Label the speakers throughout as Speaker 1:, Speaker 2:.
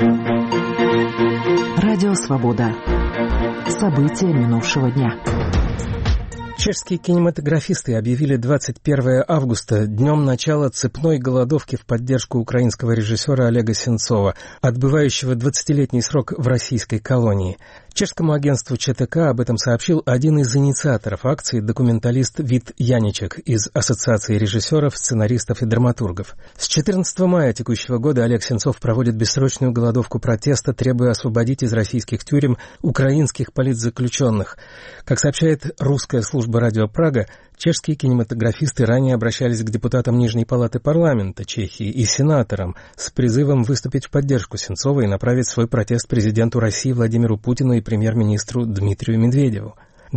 Speaker 1: Радио «Свобода». События минувшего дня.
Speaker 2: Чешские кинематографисты объявили 21 августа днем начала цепной голодовки в поддержку украинского режиссера Олега Сенцова, отбывающего 20-летний срок в российской колонии. Чешскому агентству ЧТК об этом сообщил один из инициаторов акции, документалист Вит Яничек из Ассоциации режиссеров, сценаристов и драматургов. С 14 мая текущего года Олег Сенцов проводит бессрочную голодовку протеста, требуя освободить из российских тюрем украинских политзаключенных. Как сообщает русская служба радио «Прага», чешские кинематографисты ранее обращались к депутатам Нижней палаты парламента Чехии и сенаторам с призывом выступить в поддержку Сенцова и направить свой протест президенту России Владимиру Путину и премьер-министру Дмитрию Медведеву.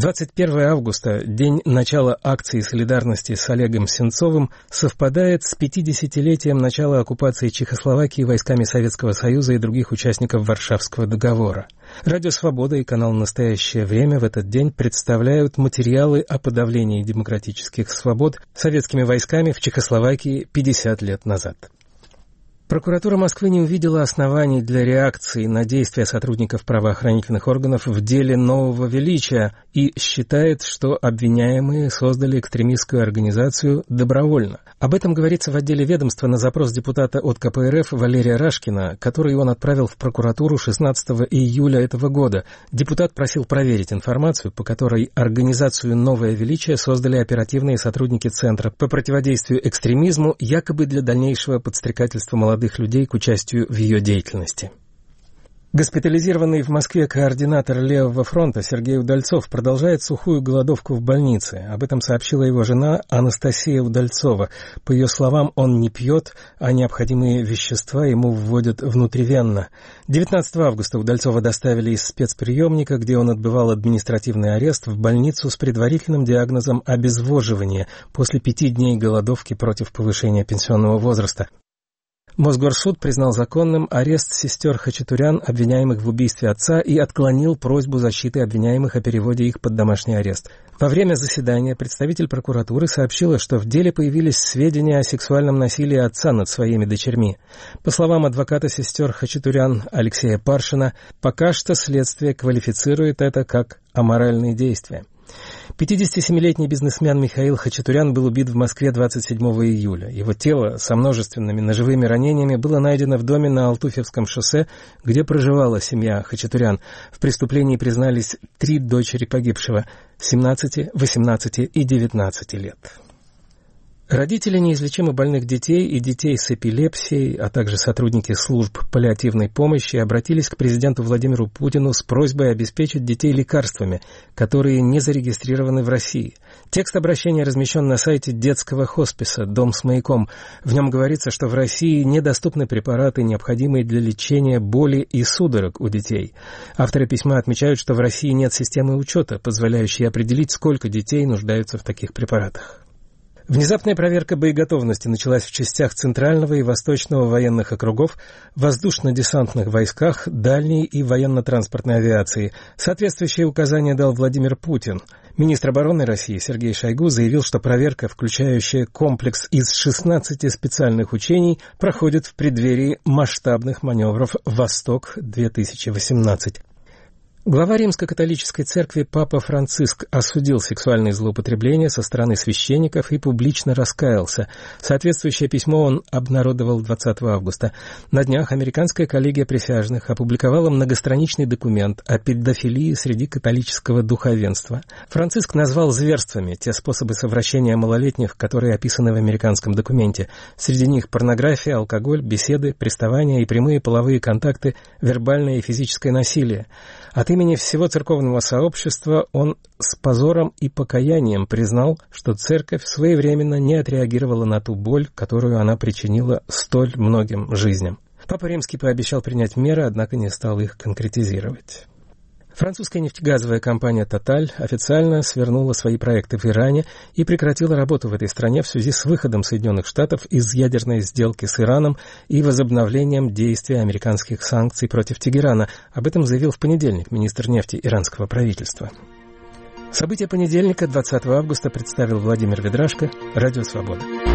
Speaker 2: 21 августа, день начала акции солидарности с Олегом Сенцовым, совпадает с 50-летием начала оккупации Чехословакии войсками Советского Союза и других участников Варшавского договора. Радио «Свобода» и канал «Настоящее время» в этот день представляют материалы о подавлении демократических свобод советскими войсками в Чехословакии 50 лет назад. Прокуратура Москвы не увидела оснований для реакции на действия сотрудников правоохранительных органов в деле Нового Величия и считает, что обвиняемые создали экстремистскую организацию добровольно. Об этом говорится в отделе ведомства на запрос депутата от КПРФ Валерия Рашкина, который он отправил в прокуратуру 16 июля этого года. Депутат просил проверить информацию, по которой организацию «Новое Величие» создали оперативные сотрудники Центра по противодействию экстремизму, якобы для дальнейшего подстрекательства молодых людей к участию в ее деятельности. Госпитализированный в Москве координатор Левого фронта Сергей Удальцов продолжает сухую голодовку в больнице. Об этом сообщила его жена Анастасия Удальцова. По ее словам, он не пьет, а необходимые вещества ему вводят внутривенно. 19 августа Удальцова доставили из спецприемника, где он отбывал административный арест, в больницу с предварительным диагнозом обезвоживания после 5 дней голодовки против повышения пенсионного возраста. Мосгорсуд признал законным арест сестер Хачатурян, обвиняемых в убийстве отца, и отклонил просьбу защиты обвиняемых о переводе их под домашний арест. Во время заседания представитель прокуратуры сообщила, что в деле появились сведения о сексуальном насилии отца над своими дочерьми. По словам адвоката сестер Хачатурян Алексея Паршина, пока что следствие квалифицирует это как аморальные действия. 57-летний бизнесмен Михаил Хачатурян был убит в Москве 27 июля. Его тело со множественными ножевыми ранениями было найдено в доме на Алтуфьевском шоссе, где проживала семья Хачатурян. В преступлении признались 3 дочери погибшего – 17, 18 и 19 лет. Родители неизлечимо больных детей и детей с эпилепсией, а также сотрудники служб паллиативной помощи обратились к президенту Владимиру Путину с просьбой обеспечить детей лекарствами, которые не зарегистрированы в России. Текст обращения размещен на сайте детского хосписа «Дом с маяком». В нем говорится, что в России недоступны препараты, необходимые для лечения боли и судорог у детей. Авторы письма отмечают, что в России нет системы учета, позволяющей определить, сколько детей нуждаются в таких препаратах. Внезапная проверка боеготовности началась в частях Центрального и Восточного военных округов, воздушно-десантных войсках, дальней и военно-транспортной авиации. Соответствующие указания дал Владимир Путин. Министр обороны России Сергей Шойгу заявил, что проверка, включающая комплекс из 16 специальных учений, проходит в преддверии масштабных маневров «Восток-2018». Глава Римско-католической церкви Папа Франциск осудил сексуальные злоупотребления со стороны священников и публично раскаялся. Соответствующее письмо он обнародовал 20 августа. На днях американская коллегия присяжных опубликовала многостраничный документ о педофилии среди католического духовенства. Франциск назвал зверствами те способы совращения малолетних, которые описаны в американском документе. Среди них порнография, алкоголь, беседы, приставания и прямые половые контакты, вербальное и физическое насилие. От имени всего церковного сообщества он с позором и покаянием признал, что церковь своевременно не отреагировала на ту боль, которую она причинила столь многим жизням. Папа Римский пообещал принять меры, однако не стал их конкретизировать. Французская нефтегазовая компания «Тоталь» официально свернула свои проекты в Иране и прекратила работу в этой стране в связи с выходом Соединенных Штатов из ядерной сделки с Ираном и возобновлением действия американских санкций против Тегерана. Об этом заявил в понедельник министр нефти иранского правительства. События понедельника, 20 августа, представил Владимир Ведрашко, Радио «Свобода».